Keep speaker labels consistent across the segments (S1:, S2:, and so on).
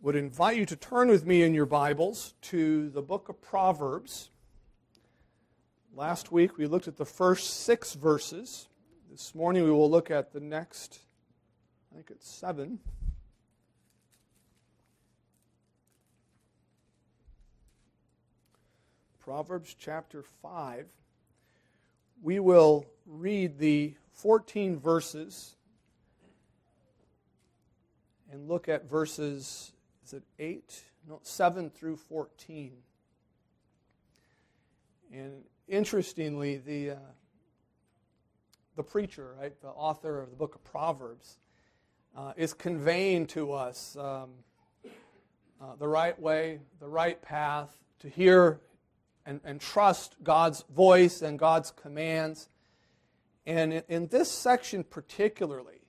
S1: would invite you to turn with me in your Bibles to the book of Proverbs. Last week we looked at the first 6 verses. This morning we will look at the next, I think it's 7. Proverbs chapter 5. We will read the 14 verses and look at verses, is it 8? No, 7 through 14. And interestingly, the preacher, right, the author of the book of Proverbs, is conveying to us the right way, the right path, to hear and trust God's voice and God's commands. And in this section particularly,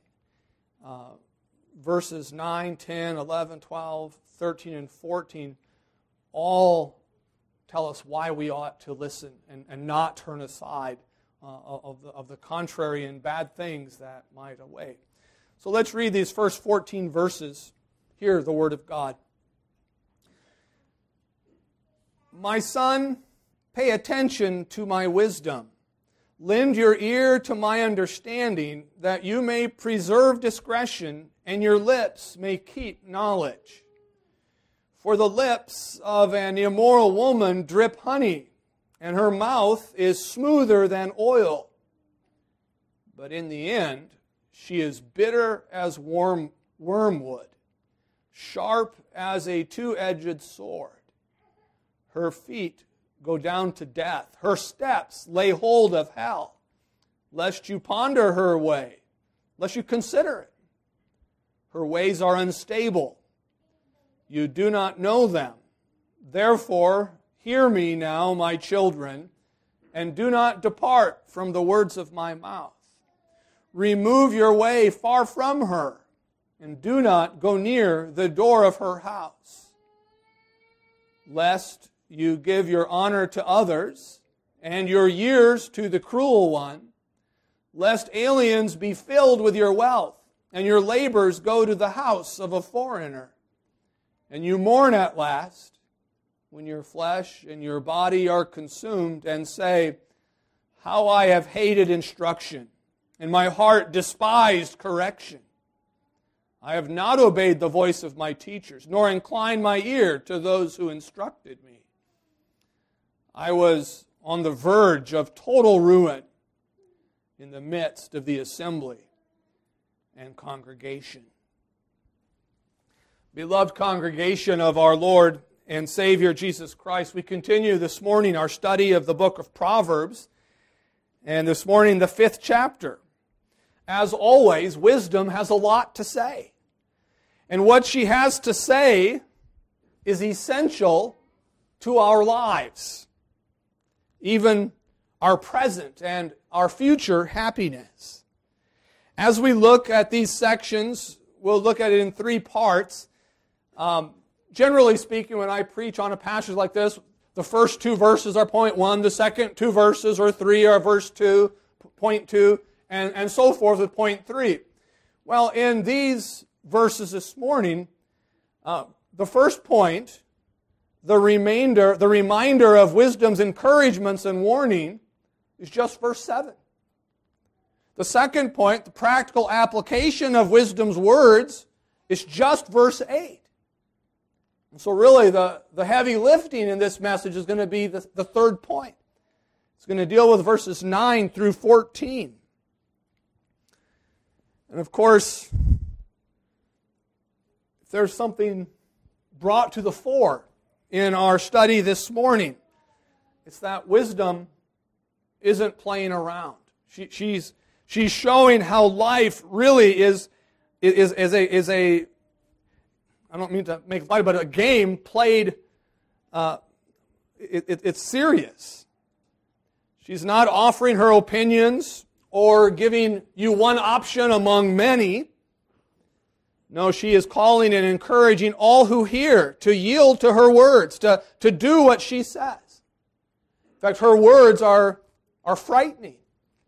S1: verses 9, 10, 11, 12, 13, and 14 all tell us why we ought to listen and not turn aside of the contrary and bad things that might await. So let's read these first 14 verses. Hear the word of God. My son, pay attention to my wisdom. Lend your ear to my understanding, that you may preserve discretion and your lips may keep knowledge. For the lips of an immoral woman drip honey, and her mouth is smoother than oil. But in the end, she is bitter as wormwood, sharp as a two-edged sword. Her feet go down to death. Her steps lay hold of hell. Lest you ponder her way, lest you consider it. Her ways are unstable. You do not know them. Therefore, hear me now, my children, and do not depart from the words of my mouth. Remove your way far from her, and do not go near the door of her house. Lest you give your honor to others, and your years to the cruel one, lest aliens be filled with your wealth, and your labors go to the house of a foreigner. And you mourn at last, when your flesh and your body are consumed, and say, how I have hated instruction, and my heart despised correction. I have not obeyed the voice of my teachers, nor inclined my ear to those who instructed me. I was on the verge of total ruin in the midst of the assembly and congregation. Beloved congregation of our Lord and Savior Jesus Christ, we continue this morning our study of the book of Proverbs, and this morning the 5th chapter. As always, wisdom has a lot to say. And what she has to say is essential to our lives, even our present and our future happiness. As we look at these sections, we'll look at it in 3 parts. Generally speaking, when I preach on a passage like this, the first 2 verses are point 1, the second 2 verses or 3 are verse 2, point 2, and so forth with point 3. Well, in these verses this morning, the first point, the reminder of wisdom's encouragements and warning, is just verse 7. The second point, the practical application of wisdom's words, is just verse 8. And so really the heavy lifting in this message is going to be the third point. It's going to deal with verses 9 through 14. And of course, if there's something brought to the fore in our study this morning, it's that wisdom isn't playing around. She's showing how life really is a I don't mean to make light, but a game played. It's serious. She's not offering her opinions or giving you one option among many. No, she is calling and encouraging all who hear to yield to her words, to do what she says. In fact, her words are frightening.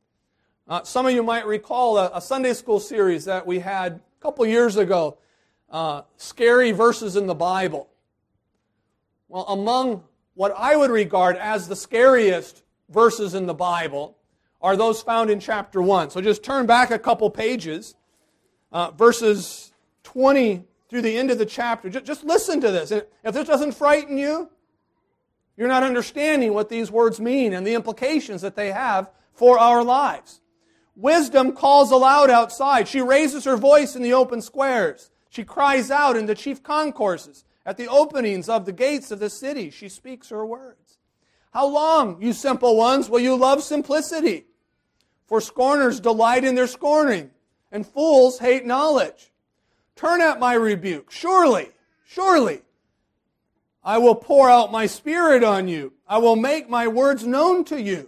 S1: Some of you might recall a Sunday school series that we had a couple years ago scary verses in the Bible. Well, among what I would regard as the scariest verses in the Bible are those found in chapter 1. So just turn back a couple pages, verses 20 through the end of the chapter. Just listen to this. If this doesn't frighten you, you're not understanding what these words mean and the implications that they have for our lives. Wisdom calls aloud outside. She raises her voice in the open squares. She cries out in the chief concourses. At the openings of the gates of the city, she speaks her words. How long, you simple ones, will you love simplicity? For scorners delight in their scorning, and fools hate knowledge. Turn at my rebuke. Surely, surely, I will pour out my Spirit on you. I will make my words known to you.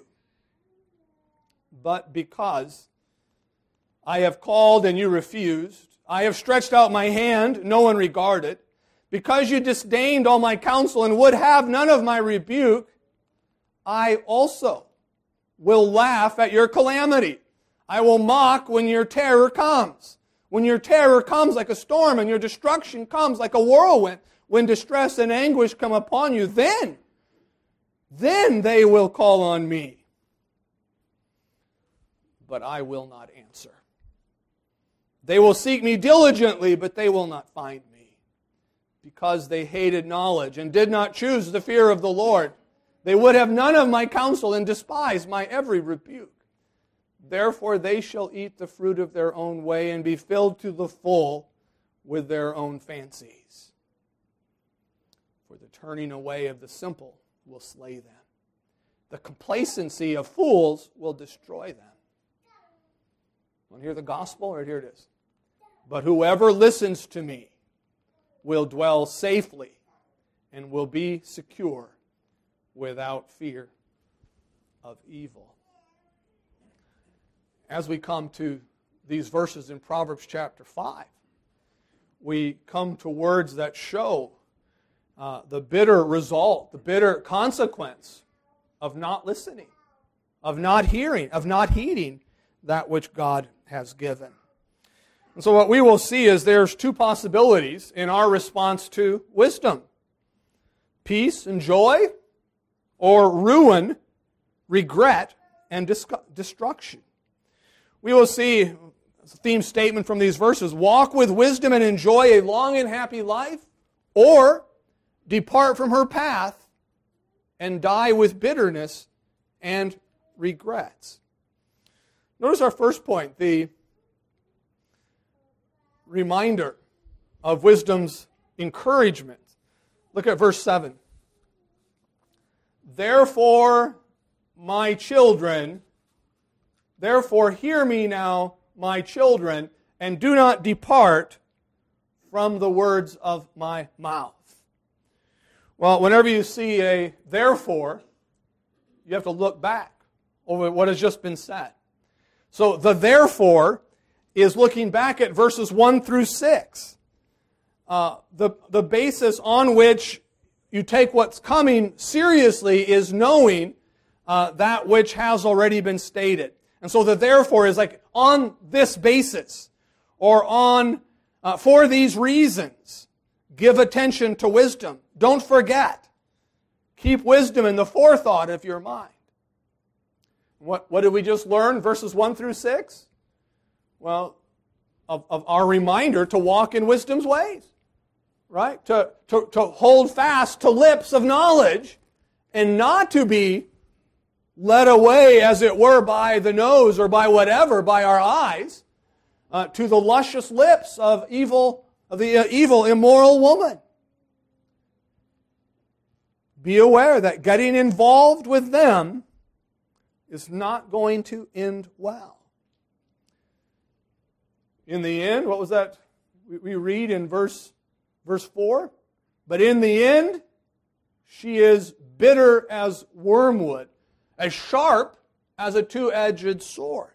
S1: But because I have called and you refused, I have stretched out my hand, no one regarded. Because you disdained all my counsel and would have none of my rebuke, I also will laugh at your calamity. I will mock when your terror comes. When your terror comes like a storm and your destruction comes like a whirlwind, when distress and anguish come upon you, then they will call on me. But I will not answer. They will seek me diligently, but they will not find me, because they hated knowledge and did not choose the fear of the Lord. They would have none of my counsel and despised my every rebuke. Therefore they shall eat the fruit of their own way and be filled to the full with their own fancies. For the turning away of the simple will slay them. The complacency of fools will destroy them. Want to hear the gospel? Right here it is. But whoever listens to me will dwell safely and will be secure without fear of evil. As we come to these verses in Proverbs chapter 5, we come to words that show the bitter result, the bitter consequence of not listening, of not hearing, of not heeding that which God has given. And so what we will see is there's two possibilities in our response to wisdom. Peace and joy, or ruin, regret, and destruction. We will see a theme statement from these verses: walk with wisdom and enjoy a long and happy life, or depart from her path and die with bitterness and regrets. Notice our first point, the reminder of wisdom's encouragement. Look at verse 7. Therefore, my children, therefore hear me now, my children, and do not depart from the words of my mouth. Well, whenever you see a therefore, you have to look back over what has just been said. So the therefore is looking back at verses 1 through 6. The basis on which you take what's coming seriously is knowing that which has already been stated. And so the therefore is like on this basis, or on for these reasons, give attention to wisdom. Don't forget. Keep wisdom in the forethought of your mind. What did we just learn? Verses 1 through 6? Well, of our reminder to walk in wisdom's ways. Right? To hold fast to lips of knowledge and not to be led away, as it were, by the nose or by whatever, by our eyes, to the luscious lips of the evil, immoral woman. Be aware that getting involved with them is not going to end well. In the end, what was that we read in verse 4? But in the end, she is bitter as wormwood, as sharp as a two-edged sword.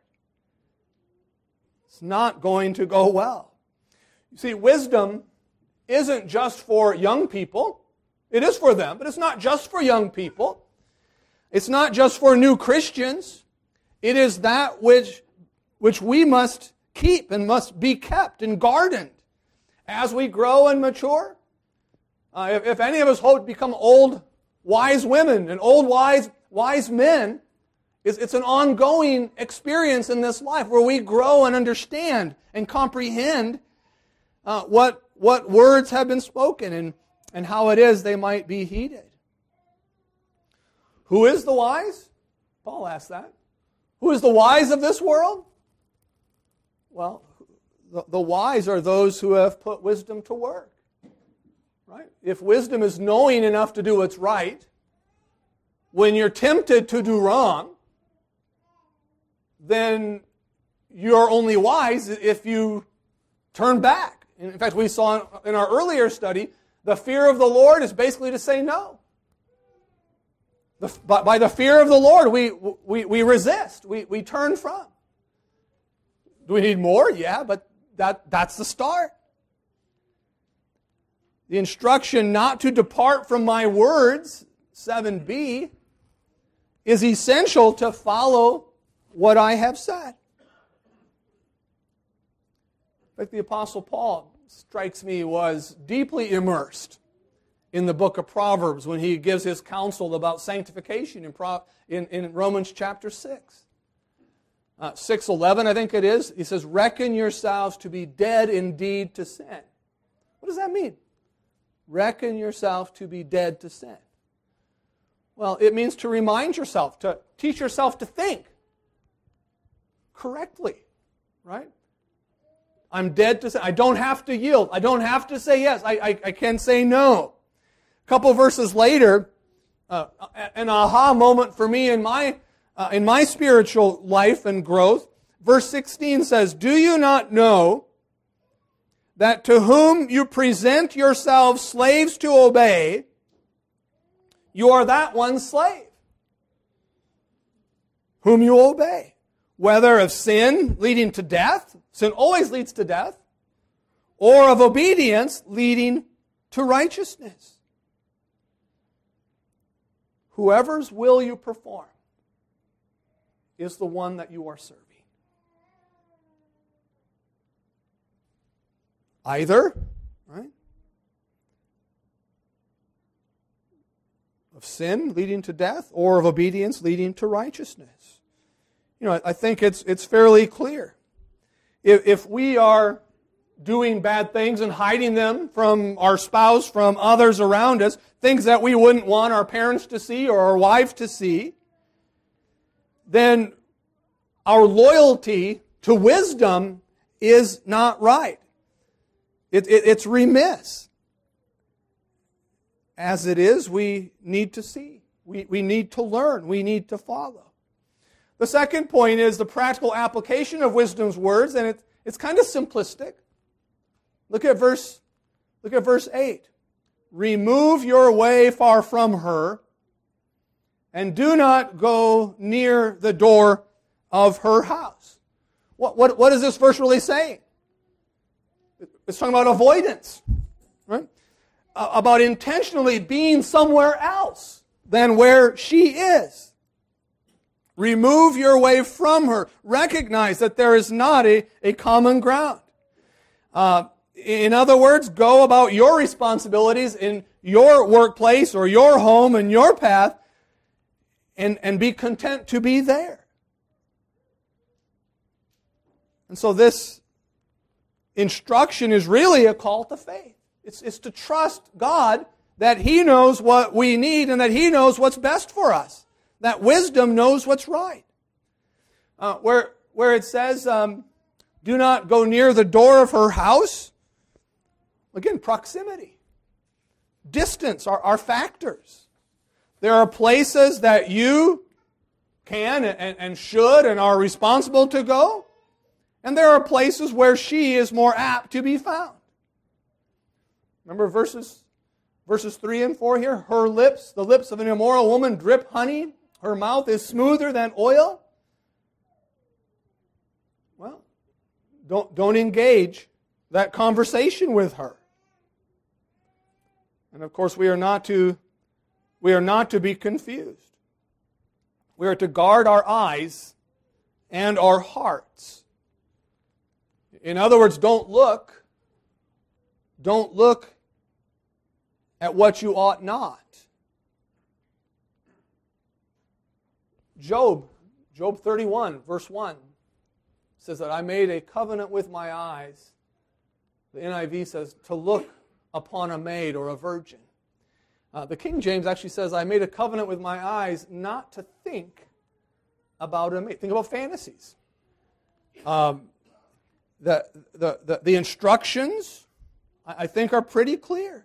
S1: It's not going to go well. You see, wisdom isn't just for young people. It is for them, but it's not just for young people. It's not just for new Christians. It is that which we must keep and must be kept and guarded as we grow and mature, if any of us hope to become old, wise women and old, wise men, it's an ongoing experience in this life where we grow and understand and comprehend what words have been spoken and how it is they might be heeded. Who is the wise? Paul asked that. Who is the wise of this world? Well, the wise are those who have put wisdom to work. Right? If wisdom is knowing enough to do what's right, when you're tempted to do wrong, then you're only wise if you turn back. In fact, we saw in our earlier study, the fear of the Lord is basically to say no. By the fear of the Lord, we resist. We turn from. Do we need more? Yeah, but that's the start. The instruction not to depart from my words, 7b, is essential to follow what I have said. In fact, the Apostle Paul, strikes me, was deeply immersed in the book of Proverbs when he gives his counsel about sanctification in Romans chapter 6. 6:11, I think it is. He says, reckon yourselves to be dead indeed to sin. What does that mean? Reckon yourself to be dead to sin. Well, it means to remind yourself, to teach yourself to think correctly, right? I'm dead to sin. I don't have to yield. I don't have to say yes. I can say no. A couple verses later, an aha moment for me in my spiritual life and growth. Verse 16 says, do you not know that to whom you present yourselves slaves to obey, you are that one slave whom you obey, whether of sin leading to death, sin always leads to death, or of obedience leading to righteousness. Whoever's will you perform is the one that you are serving. Either, right, of sin leading to death or of obedience leading to righteousness. You know, I think it's fairly clear. If we are doing bad things and hiding them from our spouse, from others around us, things that we wouldn't want our parents to see or our wife to see, then our loyalty to wisdom is not right. It's remiss. As it is, we need to see. We need to learn. We need to follow. The second point is the practical application of wisdom's words, and it's kind of simplistic. Look at verse 8. Remove your way far from her, and do not go near the door of her house. What is this verse really saying? It's talking about avoidance, right? About intentionally being somewhere else than where she is. Remove your way from her. Recognize that there is not a common ground. In other words, go about your responsibilities in your workplace or your home and your path and be content to be there. And so this instruction is really a call to faith. It's to trust God that He knows what we need and that He knows what's best for us. That wisdom knows what's right. Where it says, do not go near the door of her house. Again, proximity. Distance are factors. There are places that you can and should and are responsible to go. And there are places where she is more apt to be found. Remember verses 3 and 4 here? Her lips, the lips of an immoral woman, drip honey. Her mouth is smoother than oil. Well, don't engage that conversation with her. And of course, we are not to be confused. We are to guard our eyes and our hearts. In other words, don't look Don't look at what you ought not. Job 31, verse 1, says that I made a covenant with my eyes. The NIV says to look upon a maid or a virgin. The King James actually says, I made a covenant with my eyes not to think about a maid. Think about fantasies. The instructions, I think, are pretty clear.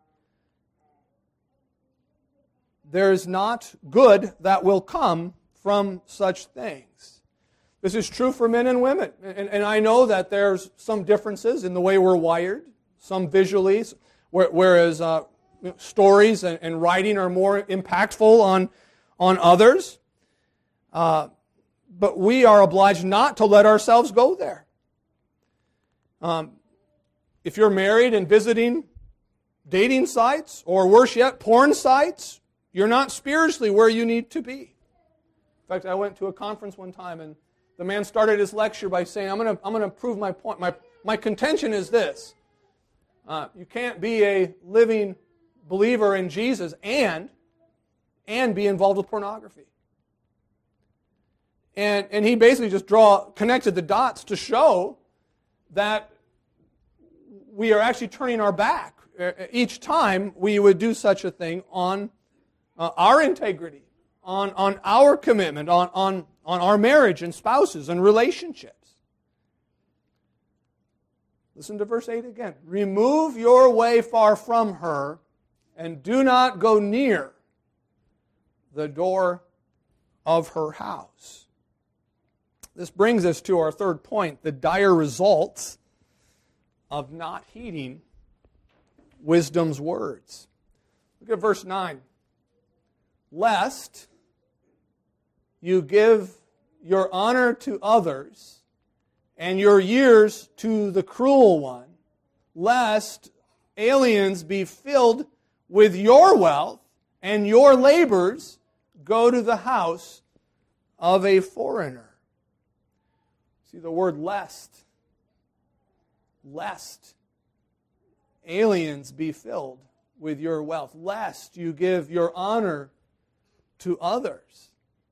S1: There is not good that will come from such things. This is true for men and women. And I know that there's some differences in the way we're wired, some visually, whereas stories and writing are more impactful on others. But we are obliged not to let ourselves go there. If you're married and visiting dating sites, or worse yet, porn sites, you're not spiritually where you need to be. In fact, I went to a conference one time, and the man started his lecture by saying, I'm going to prove my point. My contention is this. You can't be a living believer in Jesus and be involved with pornography. And he basically just connected the dots to show that we are actually turning our back each time we would do such a thing on our integrity, on our commitment, on our marriage and spouses and relationships. Listen to verse 8 again. Remove your way far from her, and do not go near the door of her house. This brings us to our third point, the dire results of not heeding wisdom's words. Look at verse 9. Lest you give your honor to others and your years to the cruel one, lest aliens be filled with your wealth and your labors go to the house of a foreigner. See the word lest. Lest aliens be filled with your wealth, lest you give your honor to others.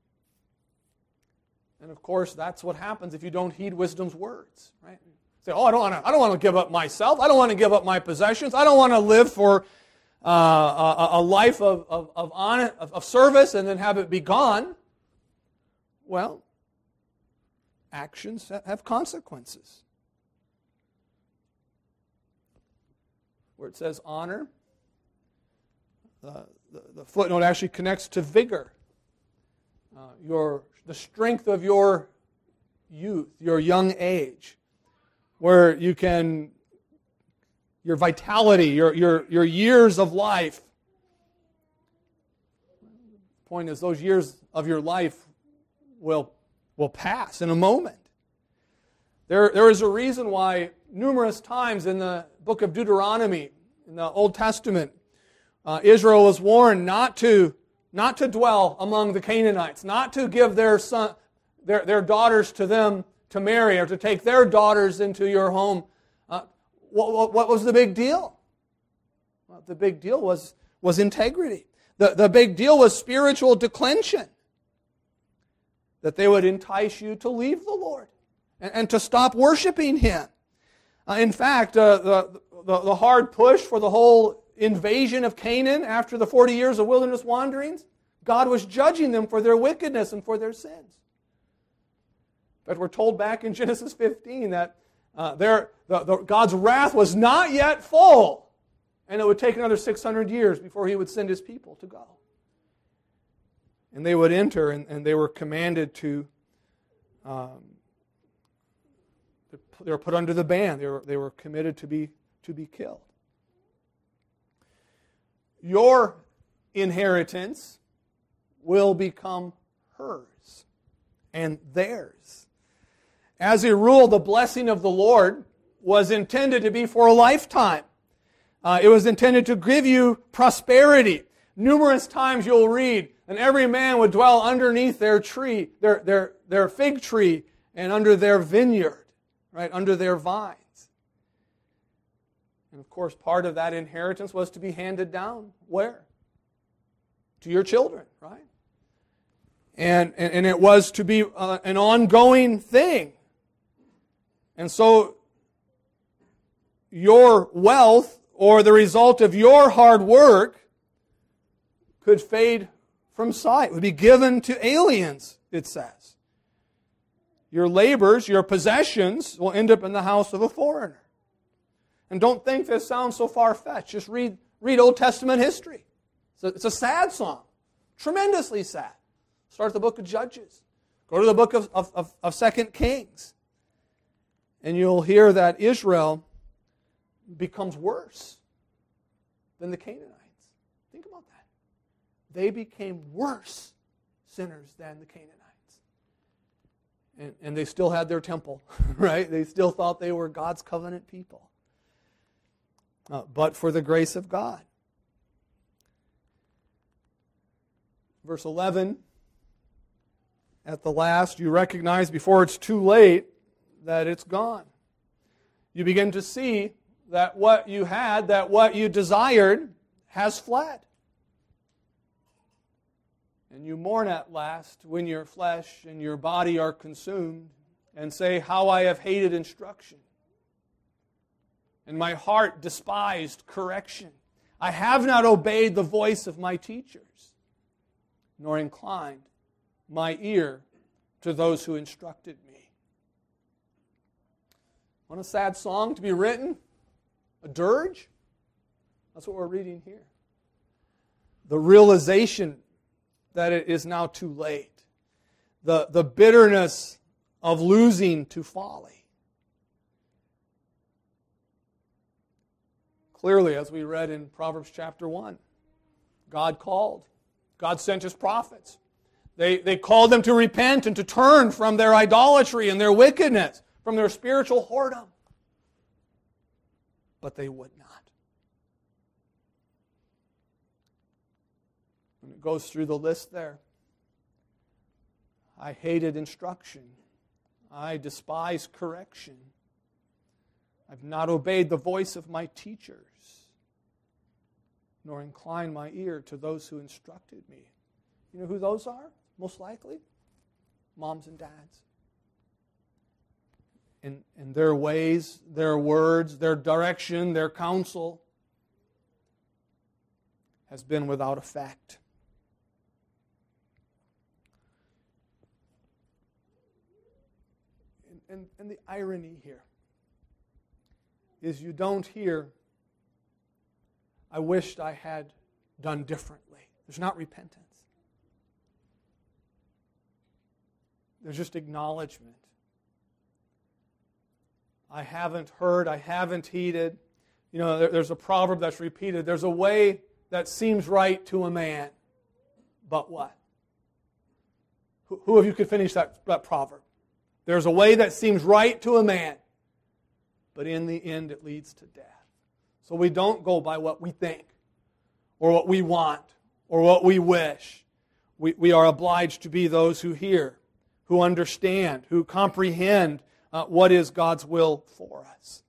S1: And of course, that's what happens if you don't heed wisdom's words, right? Say, I don't want to give up myself. I don't want to give up my possessions. I don't want to live for a life of honor, of service, and then have it be gone. Well, actions have consequences. Where it says honor, the footnote actually connects to vigor. The strength of your youth, your young age, where you can, your vitality, your years of life. The point is, those years of your life will pass in a moment. There is a reason why numerous times in the book of Deuteronomy, in the Old Testament, Israel was warned not to dwell among the Canaanites, not to give their daughters to them to marry, or to take their daughters into your home. What was the big deal? Well, the big deal was integrity. The big deal was spiritual declension. That they would entice you to leave the Lord and to stop worshiping Him. In fact, the hard push for the whole invasion of Canaan after the 40 years of wilderness wanderings, God was judging them for their wickedness and for their sins. But we're told back in Genesis 15 that God's wrath was not yet full, and it would take another 600 years before He would send His people to go. And they would enter, and they were commanded to, they were put under the ban. They were committed to be killed. Your inheritance will become hers and theirs. As a rule, the blessing of the Lord was intended to be for a lifetime. It was intended to give you prosperity. Numerous times you'll read, and every man would dwell underneath their tree, their fig tree, and under their vineyard, right, under their vines. And of course, part of that inheritance was to be handed down. Where? To your children, right? And it was to be an ongoing thing. And so your wealth or the result of your hard work could fade from sight, would be given to aliens, it says. Your labors, your possessions will end up in the house of a foreigner. And don't think this sounds so far-fetched. Just read Old Testament history. It's a sad song, tremendously sad. Start the book of Judges. Go to the book of 2 Kings. And you'll hear that Israel becomes worse than the Canaanites. Think about that. They became worse sinners than the Canaanites. And they still had their temple, right? They still thought they were God's covenant people. But for the grace of God. Verse 11, at the last, you recognize before it's too late that it's gone. You begin to see that what you had, that what you desired, has fled. And you mourn at last when your flesh and your body are consumed and say, how I have hated instruction. And my heart despised correction. I have not obeyed the voice of my teachers, nor inclined my ear to those who instructed me. Want a sad song to be written? A dirge? That's what we're reading here. The realization that it is now too late. The bitterness of losing to folly. Clearly, as we read in Proverbs chapter 1, God called. God sent His prophets. They called them to repent and to turn from their idolatry and their wickedness, from their spiritual whoredom. But they would not. And it goes through the list there. I hated instruction. I despise correction. I've not obeyed the voice of my teachers, nor inclined my ear to those who instructed me. You know who those are? Most likely, moms and dads. And their ways, their words, their direction, their counsel has been without effect. And the irony here is you don't hear, I wished I had done differently. There's not repentance. There's just acknowledgement. I haven't heard, I haven't heeded. You know, there's a proverb that's repeated. There's a way that seems right to a man, but what? Who of you could finish that proverb? There's a way that seems right to a man, but in the end it leads to death. So we don't go by what we think, or what we want, or what we wish. We are obliged to be those who hear, who understand, who comprehend what is God's will for us.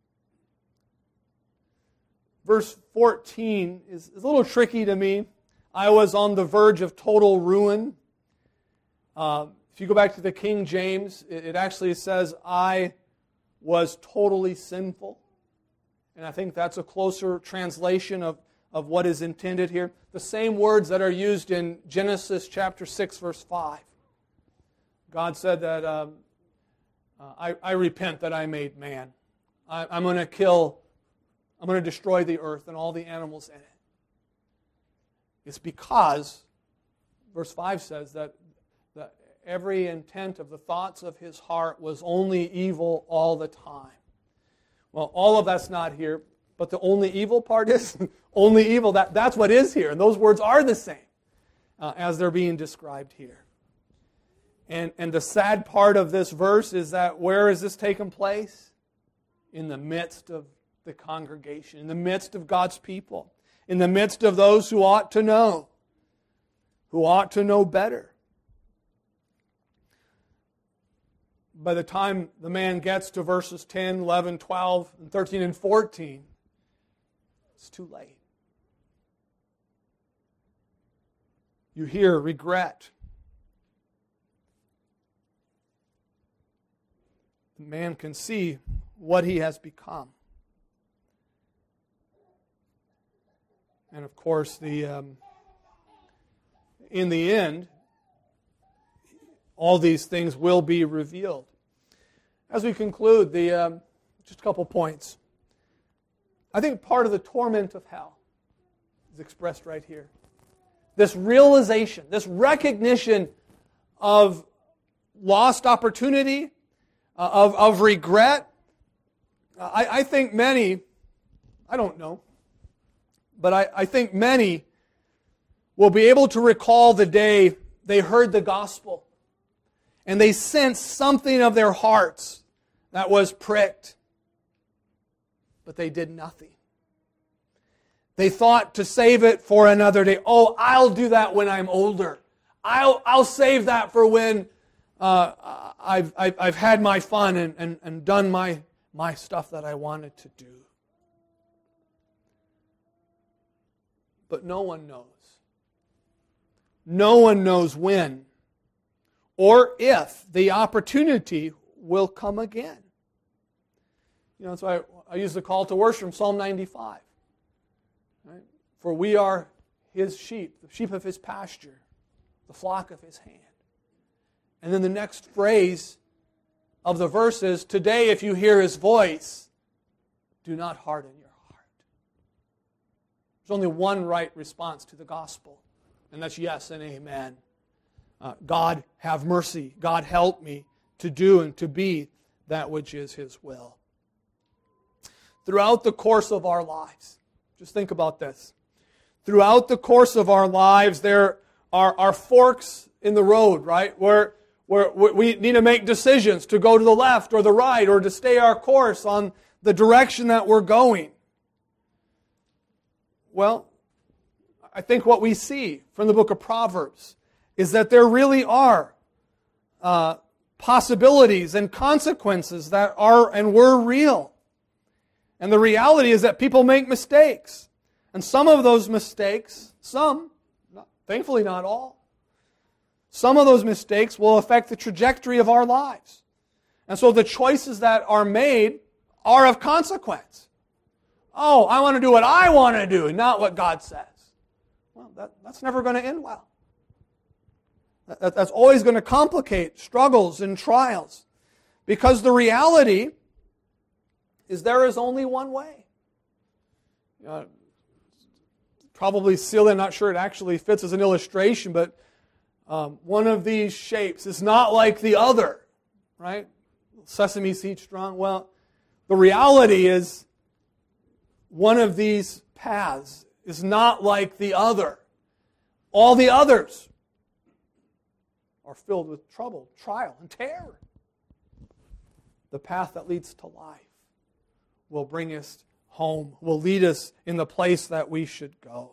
S1: Verse 14 is a little tricky to me. I was on the verge of total ruin. If you go back to the King James, it actually says, I was totally sinful. And I think that's a closer translation of what is intended here. The same words that are used in Genesis chapter 6, verse 5. God said that, I repent that I made man. I'm going to destroy the earth and all the animals in it. It's because, verse 5 says that every intent of the thoughts of his heart was only evil all the time. Well, all of that's not here, but the only evil part is only evil. That's what is here, and those words are the same as they're being described here. And the sad part of this verse is that where is this taking place? In the midst of the congregation, in the midst of God's people, in the midst of those who ought to know better. By the time the man gets to verses 10, 11, 12, and 13, and 14, it's too late. You hear regret. The man can see what he has become. And of course, in the end, all these things will be revealed. As we conclude, just a couple points. I think part of the torment of hell is expressed right here. This realization, this recognition of lost opportunity, of regret. I think many, I don't know, but I think many will be able to recall the day they heard the gospel and they sensed something of their hearts that was pricked, but they did nothing. They thought to save it for another day. Oh, I'll do that when I'm older. I'll save that for when I've had my fun and done my stuff that I wanted to do. But no one knows. No one knows when or if the opportunity will come again. That's why I use the call to worship from Psalm 95. Right? For we are His sheep, the sheep of His pasture, the flock of His hand. And then the next phrase of the verse is, today if you hear His voice, do not harden your heart. There's only one right response to the gospel, and that's yes and amen. God have mercy. God help me to do and to be that which is His will. Throughout the course of our lives, just think about this. Throughout the course of our lives, there are forks in the road, right? Where we need to make decisions to go to the left or the right or to stay our course on the direction that we're going. Well, I think what we see from the book of Proverbs is that there really are possibilities and consequences that are and were real. And the reality is that people make mistakes. And some of those mistakes, thankfully not all, some of those mistakes will affect the trajectory of our lives. And so the choices that are made are of consequence. Oh, I want to do what I want to do, not what God says. Well, that's never going to end well. That's always going to complicate struggles and trials. Because the reality is there is only one way. Probably silly, I'm not sure it actually fits as an illustration, but one of these shapes is not like the other, right? Sesame seed strong. Well, the reality is one of these paths is not like the other. All the others are filled with trouble, trial, and terror. The path that leads to life will bring us home, will lead us in the place that we should go.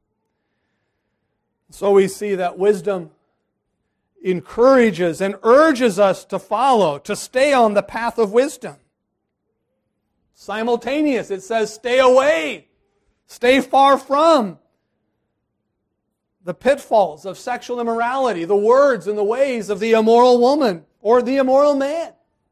S1: So we see that wisdom encourages and urges us to follow, to stay on the path of wisdom. Simultaneous, it says stay away, stay far from the pitfalls of sexual immorality, the words and the ways of the immoral woman or the immoral man.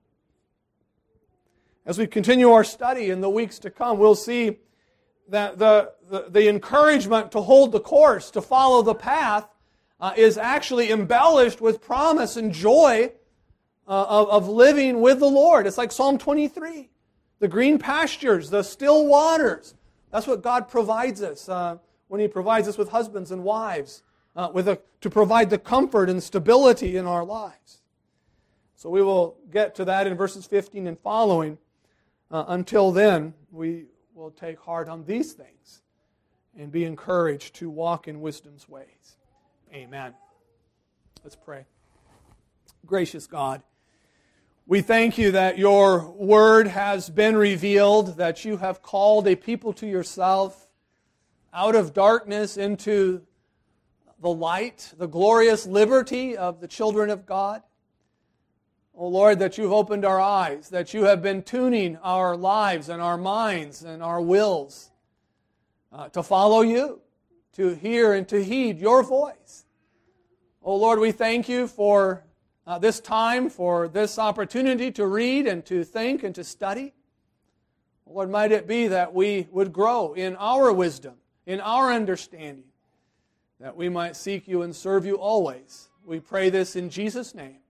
S1: As we continue our study in the weeks to come, we'll see that the encouragement to hold the course, to follow the path, is actually embellished with promise and joy of living with the Lord. It's like Psalm 23. The green pastures, the still waters. That's what God provides us when He provides us with husbands and wives, to provide the comfort and stability in our lives. So we will get to that in verses 15 and following. Until then, we will take heart on these things and be encouraged to walk in wisdom's ways. Amen. Let's pray. Gracious God, we thank You that Your Word has been revealed, that You have called a people to Yourself out of darkness into the light, the glorious liberty of the children of God. Oh Lord, that You've opened our eyes, that You have been tuning our lives and our minds and our wills to follow you, to hear and to heed your voice. Oh Lord, we thank you for this time, for this opportunity to read and to think and to study. Lord, might it be that we would grow in our wisdom, in our understanding, that we might seek you and serve you always. We pray this in Jesus' name.